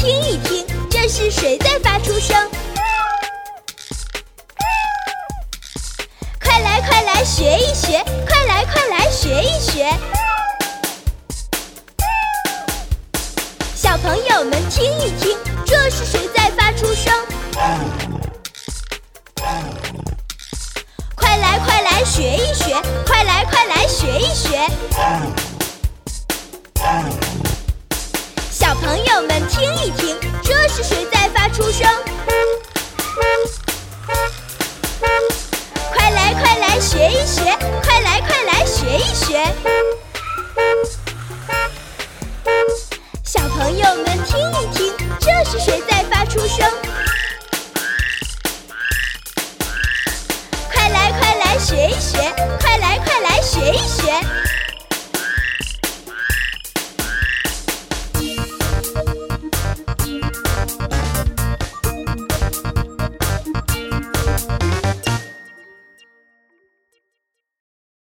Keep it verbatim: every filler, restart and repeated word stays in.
听一听，这是谁在发出声？快来快来学一学，快来快来学一学。小朋友们听一听，这是谁在发出声？快来快来学一学，快来快来学一学。